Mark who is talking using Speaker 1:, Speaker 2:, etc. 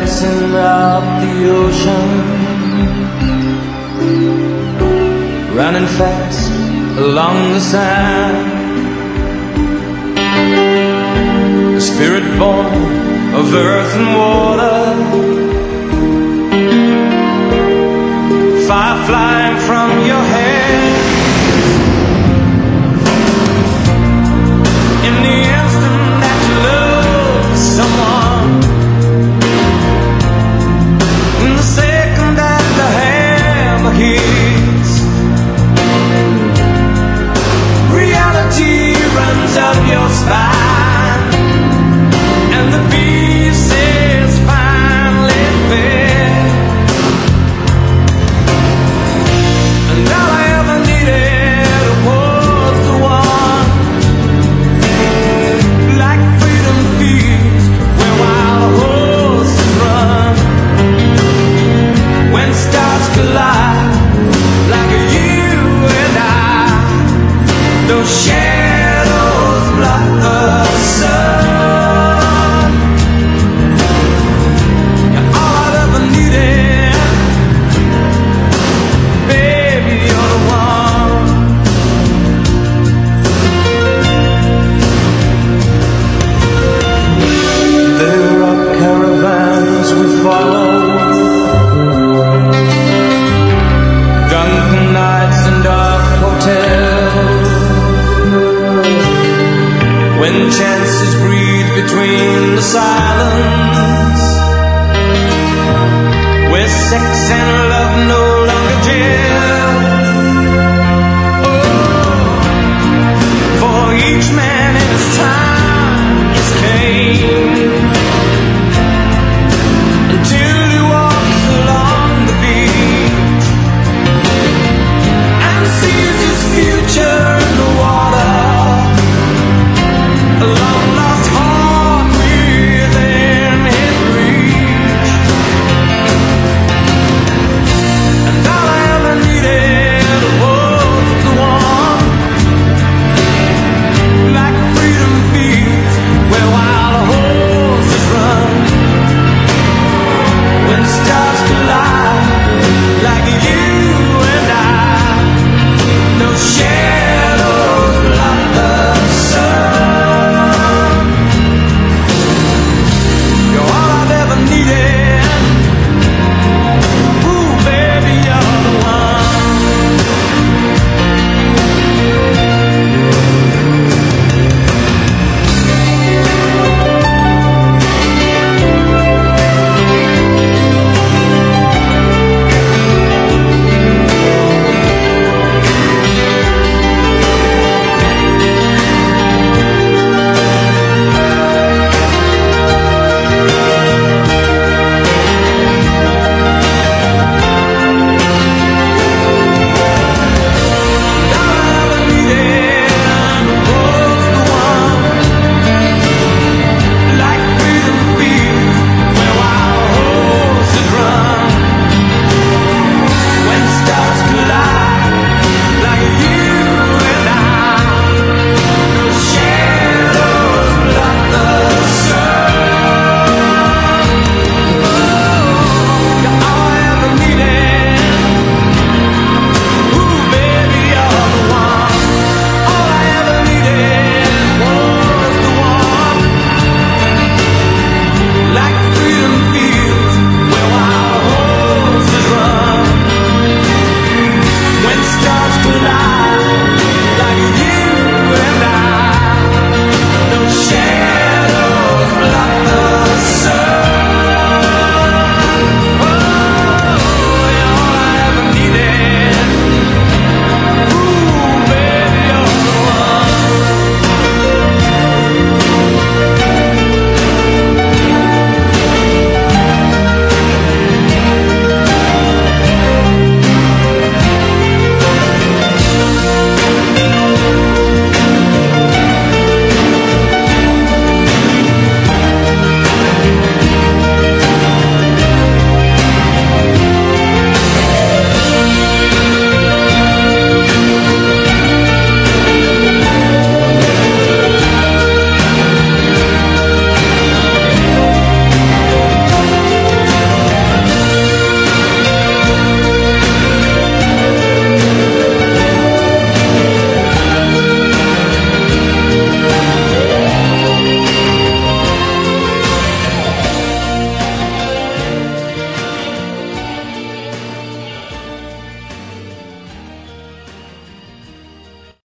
Speaker 1: dancing up the ocean, running fast along the sand. A spirit born of earth and water, fire flying from your head. In the instant that you love someone, in the second that the hammer hits, reality runs up your spine, and the beast is finally fed. And all I ever needed was the one, like freedom feeds where wild horses run. When stars collide, like you and I, those shadows block the sun. You're all I ever needed, baby, you're the one. There are caravans we follow, drunken nights and dark hotels, when chances breathe between the silence, where sex